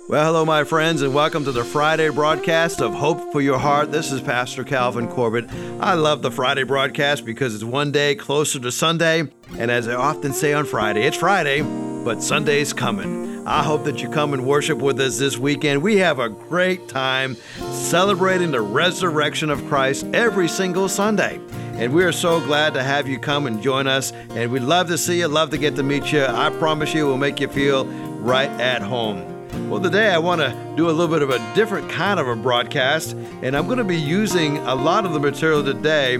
Well, hello, my friends, and welcome to the Friday broadcast of Hope for Your Heart. This is Pastor Calvin Corbett. I love the Friday broadcast because it's one day closer to Sunday, and as I often say on Friday, it's Friday, but Sunday's coming. I hope that you come and worship with us this weekend. We have a great time celebrating the resurrection of Christ every single Sunday. And we are so glad to have you come and join us. And we'd love to see you, love to get to meet you. I promise you, we'll make you feel right at home. Well, today I want to do a little bit of a different kind of a broadcast, and I'm going to be using a lot of the material today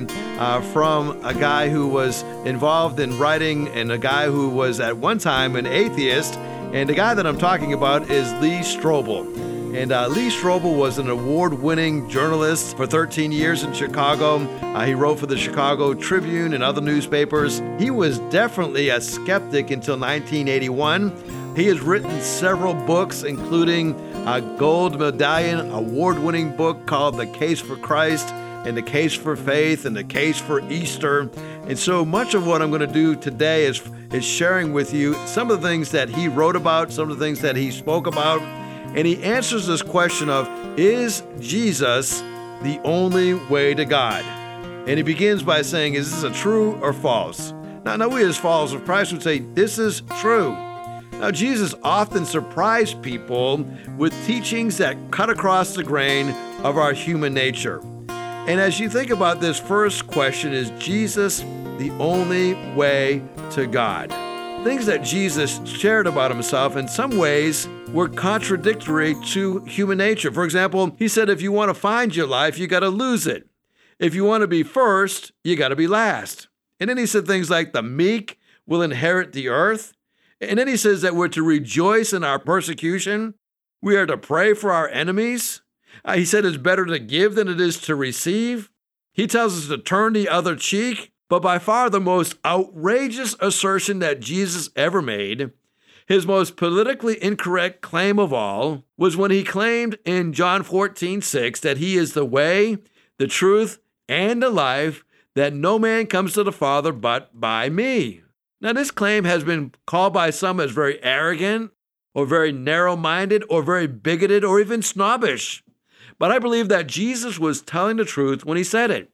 from a guy who was involved in writing and a guy who was at one time an atheist, and the guy that I'm talking about is Lee Strobel. And Lee Strobel was an award-winning journalist for 13 years in Chicago. He wrote for the Chicago Tribune and other newspapers. He was definitely a skeptic until 1981. He has written several books, including a gold medallion award-winning book called The Case for Christ and The Case for Faith and The Case for Easter. And so much of what I'm going to do today is sharing with you some of the things that he wrote about, some of the things that he spoke about. And he answers this question of, is Jesus the only way to God? And he begins by saying, is this a true or false? Now we as followers of Christ would say, this is true. Now, Jesus often surprised people with teachings that cut across the grain of our human nature. And as you think about this first question, is Jesus the only way to God? Things that Jesus shared about himself in some ways were contradictory to human nature. For example, he said, if you want to find your life, you got to lose it. If you want to be first, you got to be last. And then he said things like the meek will inherit the earth. And then he says that we're to rejoice in our persecution. We are to pray for our enemies. He said it's better to give than it is to receive. He tells us to turn the other cheek. But by far the most outrageous assertion that Jesus ever made, his most politically incorrect claim of all, was when he claimed in John 14:6 that he is the way, the truth, and the life, that no man comes to the Father but by me. Now, this claim has been called by some as very arrogant or very narrow-minded or very bigoted or even snobbish. But I believe that Jesus was telling the truth when he said it.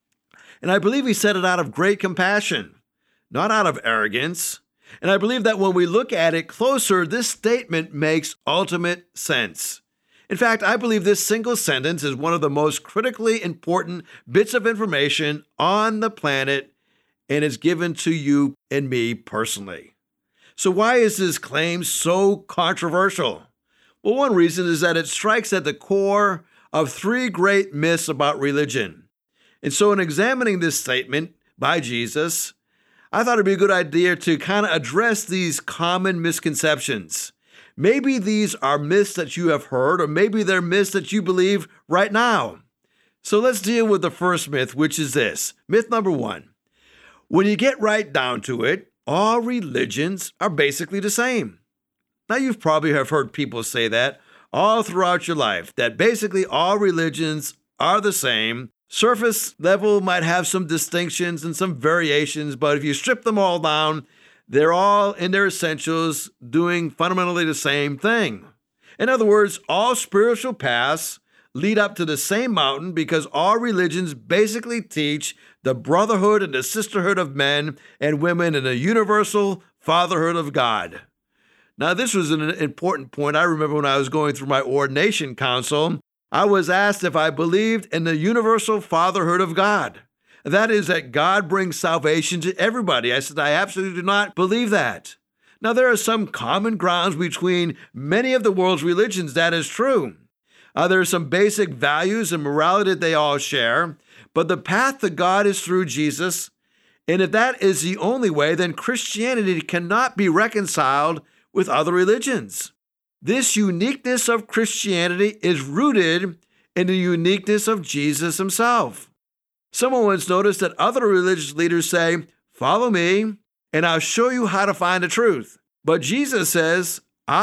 And I believe he said it out of great compassion, not out of arrogance. And I believe that when we look at it closer, this statement makes ultimate sense. In fact, I believe this single sentence is one of the most critically important bits of information on the planet, and is given to you and me personally. So why is this claim so controversial? Well, one reason is that it strikes at the core of three great myths about religion. And so in examining this statement by Jesus, I thought it'd be a good idea to kind of address these common misconceptions. Maybe these are myths that you have heard, or maybe they're myths that you believe right now. So let's deal with the first myth, which is this. Myth number one. When you get right down to it, all religions are basically the same. Now, you've probably have heard people say that all throughout your life, that basically all religions are the same. Surface level might have some distinctions and some variations, but if you strip them all down, they're all in their essentials doing fundamentally the same thing. In other words, all spiritual paths lead up to the same mountain because all religions basically teach the brotherhood and the sisterhood of men and women and the universal fatherhood of God. Now, this was an important point. I remember when I was going through my ordination council, I was asked if I believed in the universal fatherhood of God. That is, that God brings salvation to everybody. I said, I absolutely do not believe that. Now, there are some common grounds between many of the world's religions. That is true. There are some basic values and morality that they all share, but the path to God is through Jesus. And if that is the only way, then Christianity cannot be reconciled with other religions. This uniqueness of Christianity is rooted in the uniqueness of Jesus himself. Someone once noticed that other religious leaders say, follow me, and I'll show you how to find the truth. But Jesus says,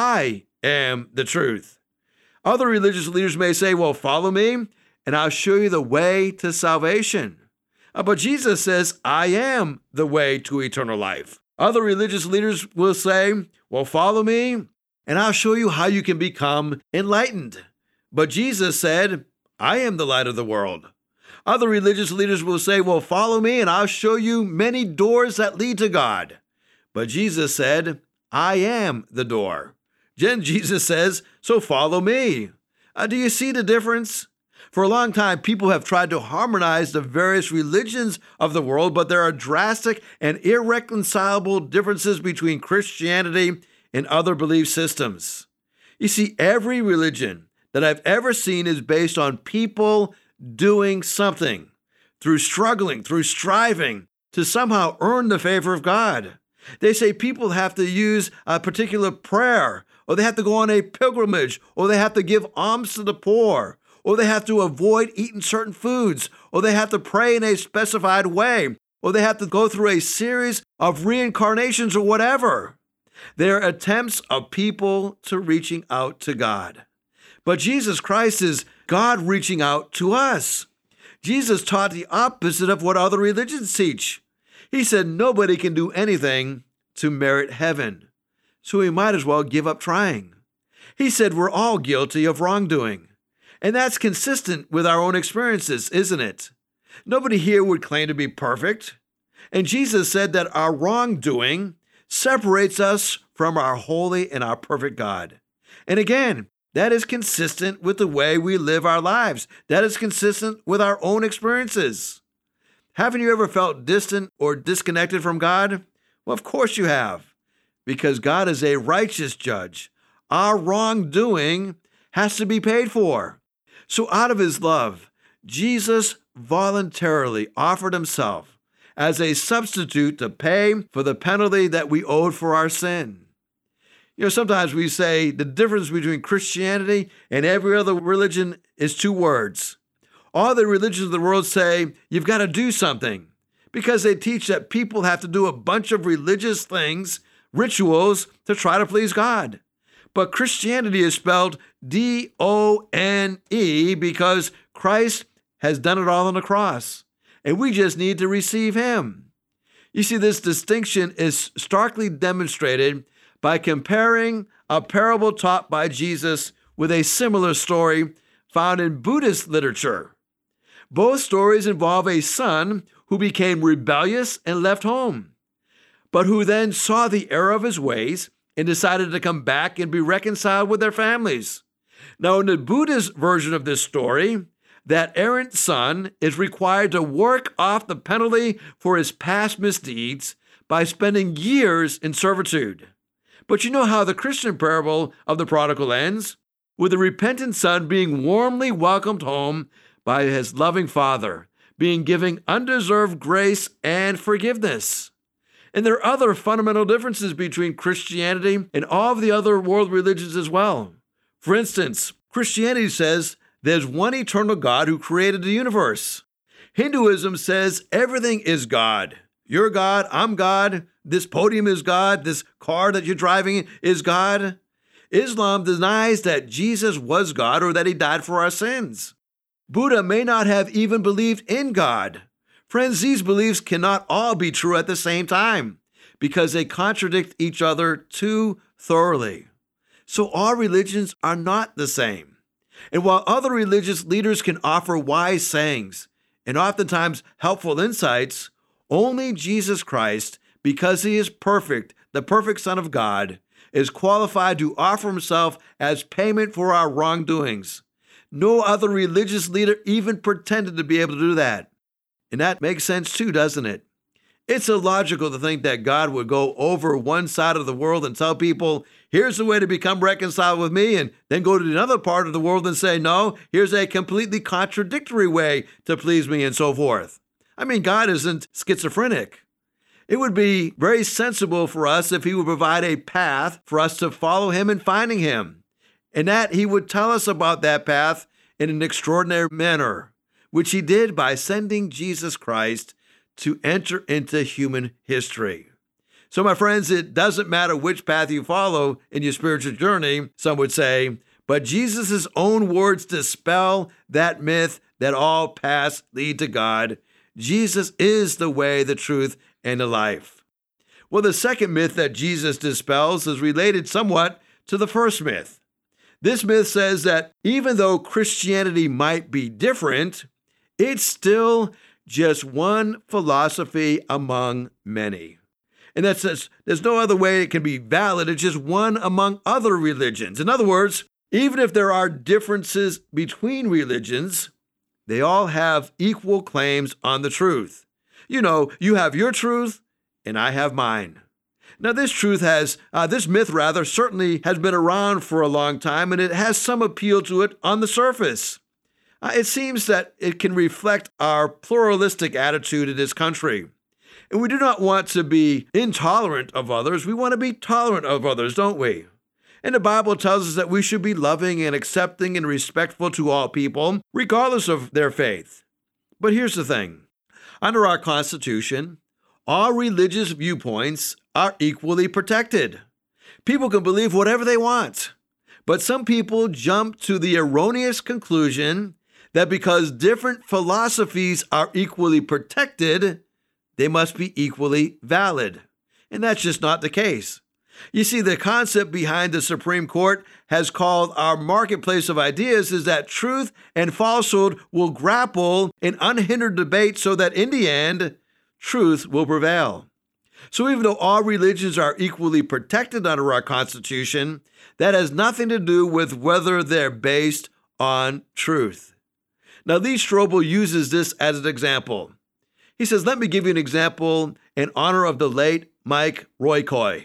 I am the truth. Other religious leaders may say, well, follow me, and I'll show you the way to salvation. But Jesus says, I am the way to eternal life. Other religious leaders will say, well, follow me, and I'll show you how you can become enlightened. But Jesus said, I am the light of the world. Other religious leaders will say, well, follow me and I'll show you many doors that lead to God. But Jesus said, I am the door. Then Jesus says, so follow me. Do you see the difference? For a long time, people have tried to harmonize the various religions of the world, but there are drastic and irreconcilable differences between Christianity and other belief systems. You see, every religion that I've ever seen is based on people doing something, through struggling, through striving to somehow earn the favor of God. They say people have to use a particular prayer, or they have to go on a pilgrimage, or they have to give alms to the poor, or they have to avoid eating certain foods, or they have to pray in a specified way, or they have to go through a series of reincarnations or whatever. They are attempts of people to reaching out to God. But Jesus Christ is God reaching out to us. Jesus taught the opposite of what other religions teach. He said nobody can do anything to merit heaven, so we might as well give up trying. He said we're all guilty of wrongdoing. And that's consistent with our own experiences, isn't it? Nobody here would claim to be perfect. And Jesus said that our wrongdoing separates us from our holy and our perfect God. And again, that is consistent with the way we live our lives. That is consistent with our own experiences. Haven't you ever felt distant or disconnected from God? Well, of course you have, because God is a righteous judge. Our wrongdoing has to be paid for. So out of his love, Jesus voluntarily offered himself as a substitute to pay for the penalty that we owed for our sin. You know, sometimes we say the difference between Christianity and every other religion is two words. All the religions of the world say you've got to do something because they teach that people have to do a bunch of religious things, rituals, to try to please God. But Christianity is spelled D-O-N-E because Christ has done it all on the cross, and we just need to receive him. You see, this distinction is starkly demonstrated by comparing a parable taught by Jesus with a similar story found in Buddhist literature. Both stories involve a son who became rebellious and left home, but who then saw the error of his ways and decided to come back and be reconciled with their families. Now, in the Buddhist version of this story, that errant son is required to work off the penalty for his past misdeeds by spending years in servitude. But you know how the Christian parable of the prodigal ends? With the repentant son being warmly welcomed home by his loving father, being given undeserved grace and forgiveness. And there are other fundamental differences between Christianity and all of the other world religions as well. For instance, Christianity says there's one eternal God who created the universe. Hinduism says everything is God. You're God, I'm God, this podium is God, this car that you're driving is God. Islam denies that Jesus was God or that he died for our sins. Buddha may not have even believed in God. Friends, these beliefs cannot all be true at the same time because they contradict each other too thoroughly. So all religions are not the same. And while other religious leaders can offer wise sayings and oftentimes helpful insights, only Jesus Christ, because he is perfect, the perfect Son of God, is qualified to offer himself as payment for our wrongdoings. No other religious leader even pretended to be able to do that. And that makes sense too, doesn't it? It's illogical to think that God would go over one side of the world and tell people, here's the way to become reconciled with me, and then go to another part of the world and say, no, here's a completely contradictory way to please me, and so forth. I mean, God isn't schizophrenic. It would be very sensible for us if he would provide a path for us to follow him in finding him, and that he would tell us about that path in an extraordinary manner, which he did by sending Jesus Christ to enter into human history. So, my friends, it doesn't matter which path you follow in your spiritual journey, some would say, but Jesus' own words dispel that myth that all paths lead to God. Jesus is the way, the truth, and the life. Well, the second myth that Jesus dispels is related somewhat to the first myth. This myth says that even though Christianity might be different, it's still just one philosophy among many. And that says there's no other way it can be valid. It's just one among other religions. In other words, even if there are differences between religions, they all have equal claims on the truth. You know, you have your truth and I have mine. Now, this myth certainly has been around for a long time, and it has some appeal to it on the surface. It seems that it can reflect our pluralistic attitude in this country. And we do not want to be intolerant of others. We want to be tolerant of others, don't we? And the Bible tells us that we should be loving and accepting and respectful to all people, regardless of their faith. But here's the thing. Under our Constitution, all religious viewpoints are equally protected. People can believe whatever they want. But some people jump to the erroneous conclusion that because different philosophies are equally protected, they must be equally valid. And that's just not the case. You see, the concept behind the Supreme Court has called our marketplace of ideas is that truth and falsehood will grapple in unhindered debate so that in the end, truth will prevail. So even though all religions are equally protected under our Constitution, that has nothing to do with whether they're based on truth. Now, Lee Strobel uses this as an example. He says, let me give you an example in honor of the late Mike Roykoi.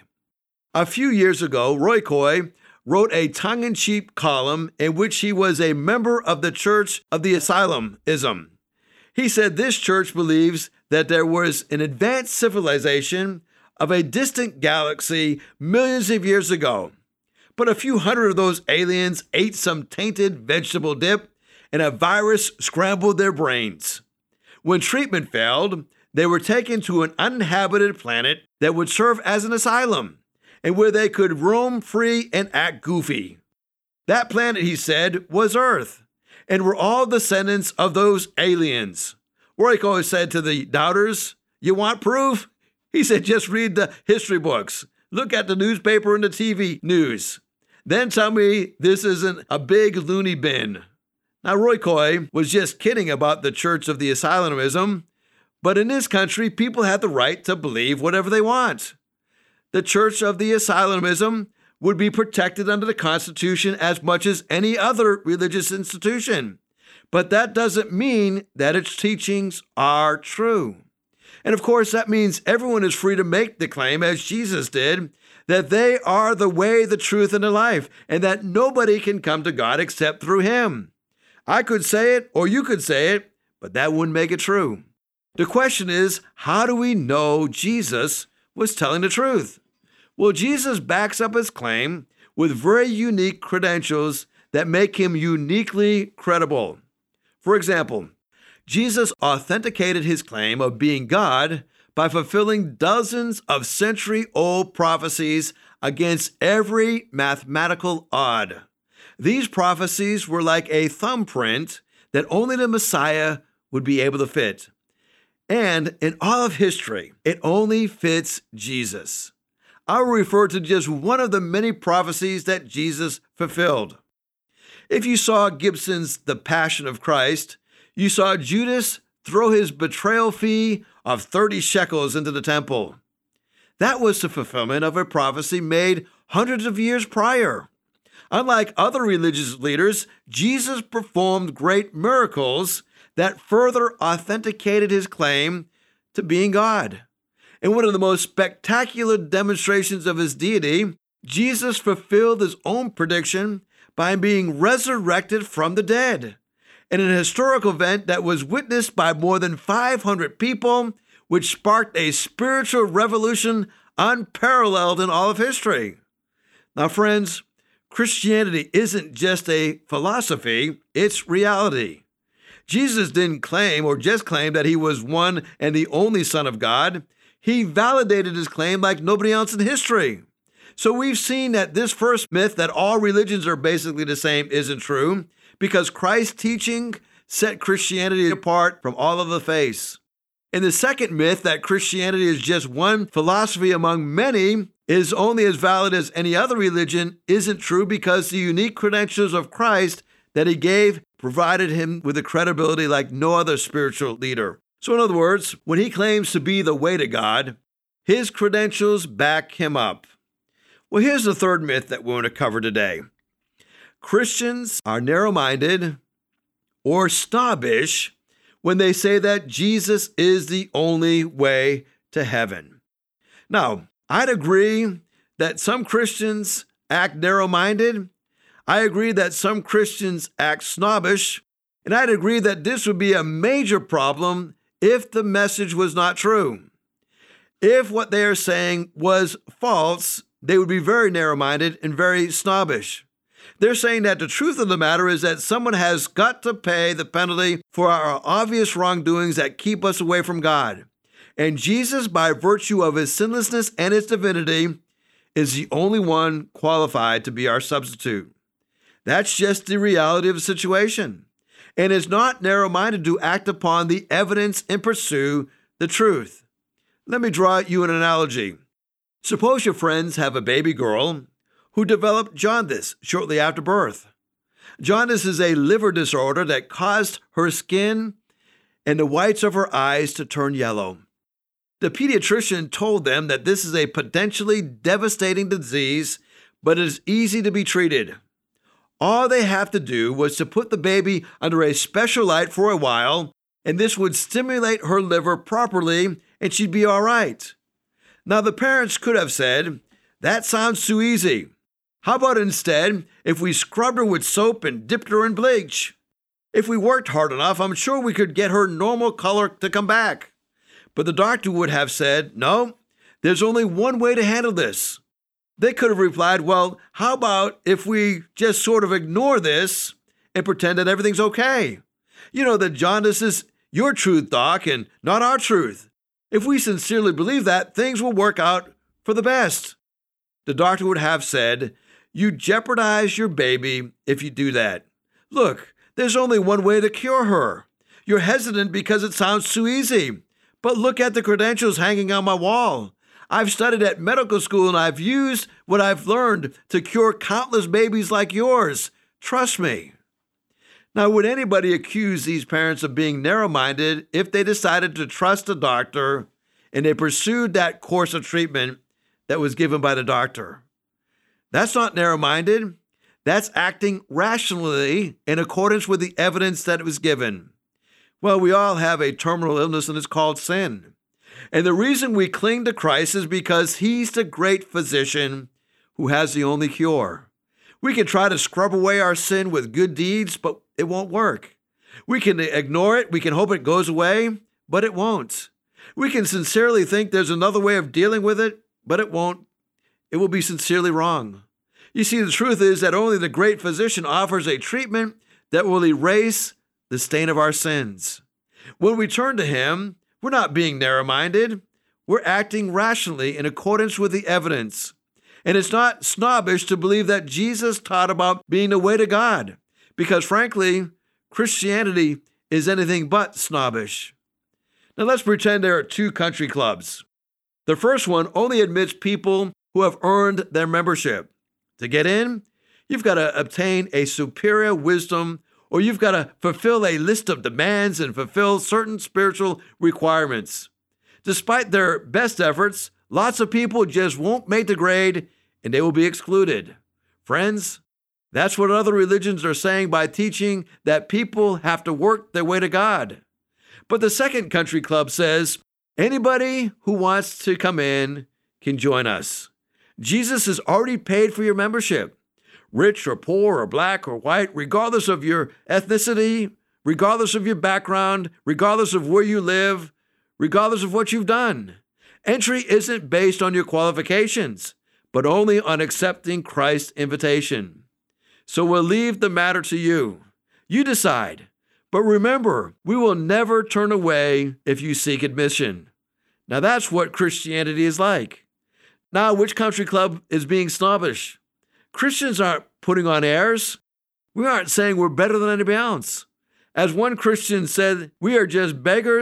A few years ago, Roykoi wrote a tongue-in-cheek column in which he was a member of the Church of the Asylomism. He said this church believes that there was an advanced civilization of a distant galaxy millions of years ago, but a few hundred of those aliens ate some tainted vegetable dip and a virus scrambled their brains. When treatment failed, they were taken to an uninhabited planet that would serve as an asylum and where they could roam free and act goofy. That planet, he said, was Earth, and were all descendants of those aliens. Roykoi said to the doubters, you want proof? He said, just read the history books. Look at the newspaper and the TV news. Then tell me this isn't a big loony bin. Now, Roykoi was just kidding about the Church of the Asylomism, but in this country, people have the right to believe whatever they want. The Church of the Asylomism would be protected under the Constitution as much as any other religious institution. But that doesn't mean that its teachings are true. And of course, that means everyone is free to make the claim, as Jesus did, that they are the way, the truth, and the life, and that nobody can come to God except through him. I could say it, or you could say it, but that wouldn't make it true. The question is, how do we know Jesus was telling the truth? Well, Jesus backs up his claim with very unique credentials that make him uniquely credible. For example, Jesus authenticated his claim of being God by fulfilling dozens of century-old prophecies against every mathematical odd. These prophecies were like a thumbprint that only the Messiah would be able to fit. And in all of history, it only fits Jesus. I will refer to just one of the many prophecies that Jesus fulfilled. If you saw Gibson's The Passion of Christ, you saw Judas throw his betrayal fee of 30 shekels into the temple. That was the fulfillment of a prophecy made hundreds of years prior. Unlike other religious leaders, Jesus performed great miracles that further authenticated his claim to being God. In one of the most spectacular demonstrations of his deity, Jesus fulfilled his own prediction by being resurrected from the dead, in an historical event that was witnessed by more than 500 people, which sparked a spiritual revolution unparalleled in all of history. Now, friends, Christianity isn't just a philosophy, it's reality. Jesus didn't claim or just claim that he was one and the only Son of God. He validated his claim like nobody else in history. So we've seen that this first myth that all religions are basically the same isn't true, because Christ's teaching set Christianity apart from all of the faiths. And the second myth, that Christianity is just one philosophy among many, is only as valid as any other religion, isn't true because the unique credentials of Christ that he gave provided him with a credibility like no other spiritual leader. So in other words, when he claims to be the way to God, his credentials back him up. Well, here's the third myth that we want to cover today. Christians are narrow-minded or snobbish when they say that Jesus is the only way to heaven. Now, I'd agree that some Christians act narrow-minded. I agree that some Christians act snobbish. And I'd agree that this would be a major problem if the message was not true. If what they are saying was false, they would be very narrow-minded and very snobbish. They're saying that the truth of the matter is that someone has got to pay the penalty for our obvious wrongdoings that keep us away from God. And Jesus, by virtue of his sinlessness and his divinity, is the only one qualified to be our substitute. That's just the reality of the situation. And it's not narrow-minded to act upon the evidence and pursue the truth. Let me draw you an analogy. Suppose your friends have a baby girl who developed jaundice shortly after birth. Jaundice is a liver disorder that caused her skin and the whites of her eyes to turn yellow. The pediatrician told them that this is a potentially devastating disease, but it is easy to be treated. All they have to do was to put the baby under a special light for a while, and this would stimulate her liver properly, and she'd be all right. Now, the parents could have said, "That sounds too easy. How about instead if we scrubbed her with soap and dipped her in bleach? If we worked hard enough, I'm sure we could get her normal color to come back." But the doctor would have said, "No, there's only one way to handle this." They could have replied, "Well, how about if we just sort of ignore this and pretend that everything's okay? You know, that jaundice is your truth, doc, and not our truth. If we sincerely believe that, things will work out for the best." The doctor would have said, "You jeopardize your baby if you do that. Look, there's only one way to cure her. You're hesitant because it sounds too easy. But look at the credentials hanging on my wall. I've studied at medical school and I've used what I've learned to cure countless babies like yours. Trust me." Now, would anybody accuse these parents of being narrow-minded if they decided to trust a doctor and they pursued that course of treatment that was given by the doctor? That's not narrow-minded. That's acting rationally in accordance with the evidence that was given. Well, we all have a terminal illness, and it's called sin. And the reason we cling to Christ is because he's the great physician who has the only cure. We can try to scrub away our sin with good deeds, but it won't work. We can ignore it. We can hope it goes away, but it won't. We can sincerely think there's another way of dealing with it, but it won't. It will be sincerely wrong. You see, the truth is that only the great physician offers a treatment that will erase the stain of our sins. When we turn to him, we're not being narrow-minded. We're acting rationally in accordance with the evidence. And it's not snobbish to believe that Jesus taught about being the way to God, because frankly, Christianity is anything but snobbish. Now let's pretend there are two country clubs. The first one only admits people who have earned their membership. To get in, you've got to obtain a superior wisdom, or you've got to fulfill a list of demands and fulfill certain spiritual requirements. Despite their best efforts, lots of people just won't make the grade and they will be excluded. Friends, that's what other religions are saying by teaching that people have to work their way to God. But the second country club says, anybody who wants to come in can join us. Jesus has already paid for your membership. Rich or poor or black or white, regardless of your ethnicity, regardless of your background, regardless of where you live, regardless of what you've done. Entry isn't based on your qualifications, but only on accepting Christ's invitation. So we'll leave the matter to you. You decide. But remember, we will never turn away if you seek admission. Now that's what Christianity is like. Now, which country club is being snobbish? Christians aren't putting on airs. We aren't saying we're better than anybody else. As one Christian said, we are just beggars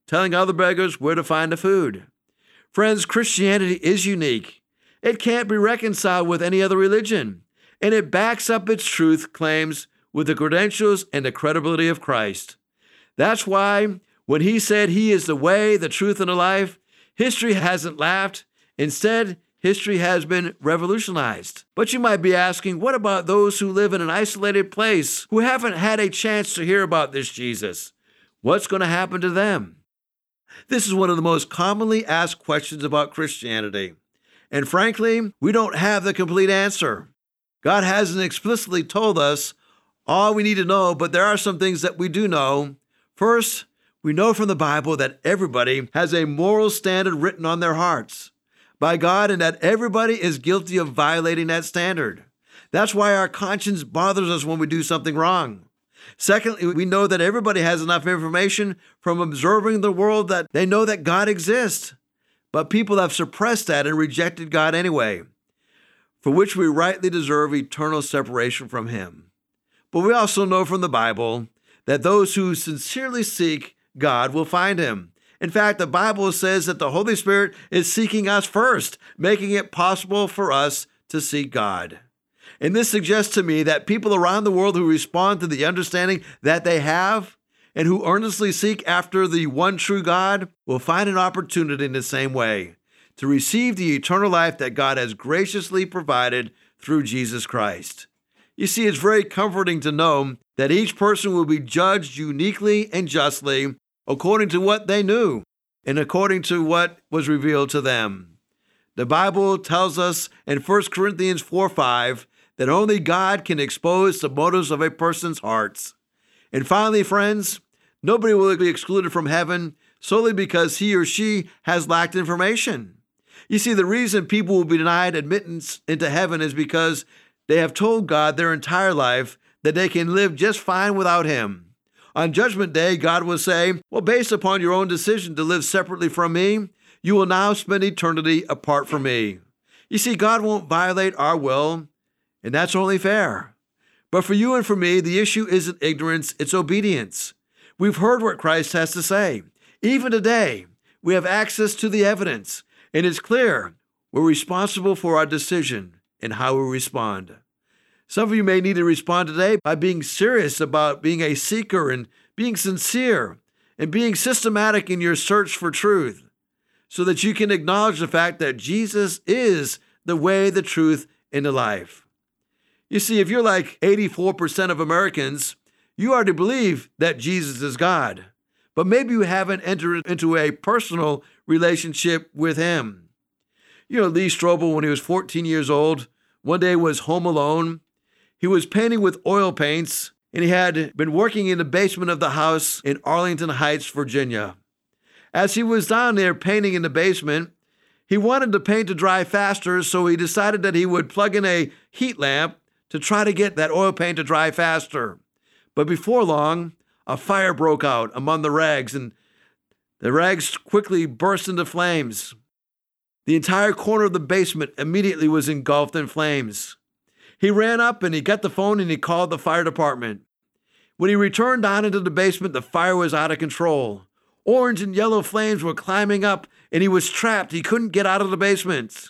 telling other beggars where to find the food. Friends, Christianity is unique. It can't be reconciled with any other religion, and it backs up its truth claims with the credentials and the credibility of Christ. That's why when he said he is the way, the truth, and the life, history hasn't laughed. Instead, history has been revolutionized. But you might be asking, what about those who live in an isolated place, who haven't had a chance to hear about this Jesus? What's going to happen to them? This is one of the most commonly asked questions about Christianity. And frankly, we don't have the complete answer. God hasn't explicitly told us all we need to know, but there are some things that we do know. First, we know from the Bible that everybody has a moral standard written on their hearts by God, and that everybody is guilty of violating that standard. That's why our conscience bothers us when we do something wrong. Secondly, we know that everybody has enough information from observing the world that they know that God exists. But people have suppressed that and rejected God anyway, for which we rightly deserve eternal separation from Him. But we also know from the Bible that those who sincerely seek God will find Him. In fact, the Bible says that the Holy Spirit is seeking us first, making it possible for us to seek God. And this suggests to me that people around the world who respond to the understanding that they have and who earnestly seek after the one true God will find an opportunity in the same way to receive the eternal life that God has graciously provided through Jesus Christ. You see, it's very comforting to know that each person will be judged uniquely and justly according to what they knew and according to what was revealed to them. The Bible tells us in 1 Corinthians 4:5 that only God can expose the motives of a person's hearts. And finally, friends, nobody will be excluded from heaven solely because he or she has lacked information. You see, the reason people will be denied admittance into heaven is because they have told God their entire life that they can live just fine without Him. On Judgment Day, God will say, well, based upon your own decision to live separately from me, you will now spend eternity apart from me. You see, God won't violate our will, and that's only fair. But for you and for me, the issue isn't ignorance, it's obedience. We've heard what Christ has to say. Even today, we have access to the evidence, and it's clear we're responsible for our decision and how we respond. Some of you may need to respond today by being serious about being a seeker and being sincere and being systematic in your search for truth so that you can acknowledge the fact that Jesus is the way, the truth, and the life. You see, if you're like 84% of Americans, you already believe that Jesus is God, but maybe you haven't entered into a personal relationship with Him. You know, Lee Strobel, when he was 14 years old, one day was home alone. He was painting with oil paints, and he had been working in the basement of the house in Arlington Heights, Virginia. As he was down there painting in the basement, he wanted the paint to dry faster, so he decided that he would plug in a heat lamp to try to get that oil paint to dry faster. But before long, a fire broke out among the rags, and the rags quickly burst into flames. The entire corner of the basement immediately was engulfed in flames. He ran up and he got the phone and he called the fire department. When he returned down into the basement, the fire was out of control. Orange and yellow flames were climbing up and he was trapped. He couldn't get out of the basement.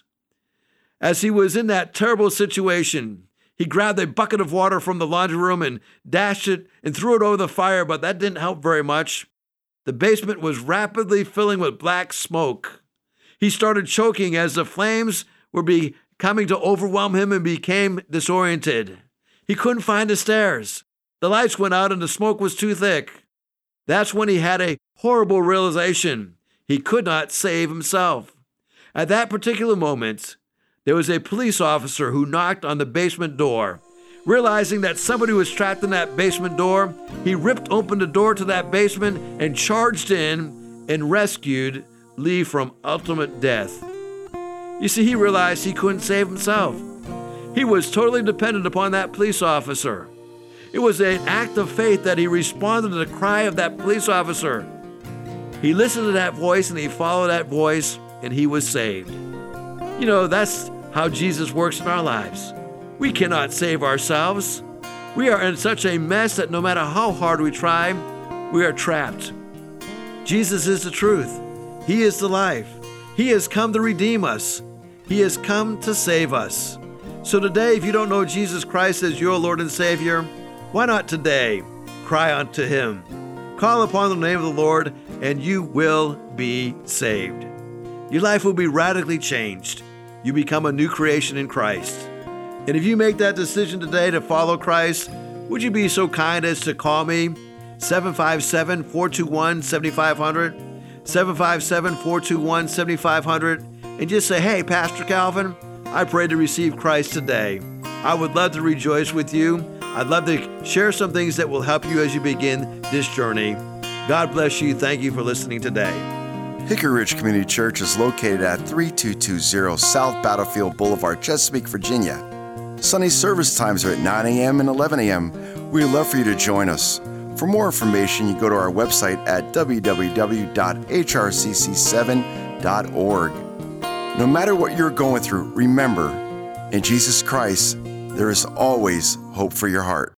As he was in that terrible situation, he grabbed a bucket of water from the laundry room and dashed it and threw it over the fire, but that didn't help very much. The basement was rapidly filling with black smoke. He started choking as the flames were coming to overwhelm him and became disoriented. He couldn't find the stairs. The lights went out and the smoke was too thick. That's when he had a horrible realization. He could not save himself. At that particular moment, there was a police officer who knocked on the basement door. Realizing that somebody was trapped in that basement door, he ripped open the door to that basement and charged in and rescued Lee from ultimate death. You see, he realized he couldn't save himself. He was totally dependent upon that police officer. It was an act of faith that he responded to the cry of that police officer. He listened to that voice and he followed that voice and he was saved. You know, that's how Jesus works in our lives. We cannot save ourselves. We are in such a mess that no matter how hard we try, we are trapped. Jesus is the truth. He is the life. He has come to redeem us. He has come to save us. So today, if you don't know Jesus Christ as your Lord and Savior, why not today cry unto Him? Call upon the name of the Lord, and you will be saved. Your life will be radically changed. You become a new creation in Christ. And if you make that decision today to follow Christ, would you be so kind as to call me? 757-421-7500, 757-421-7500, and just say, hey, Pastor Calvin, I pray to receive Christ today. I would love to rejoice with you. I'd love to share some things that will help you as you begin this journey. God bless you. Thank you for listening today. Hickory Ridge Community Church is located at 3220 South Battlefield Boulevard, Chesapeake, Virginia. Sunday service times are at 9 a.m. and 11 a.m. We'd love for you to join us. For more information, you go to our website at www.hrcc7.org. No matter what you're going through, remember, in Jesus Christ, there is always hope for your heart.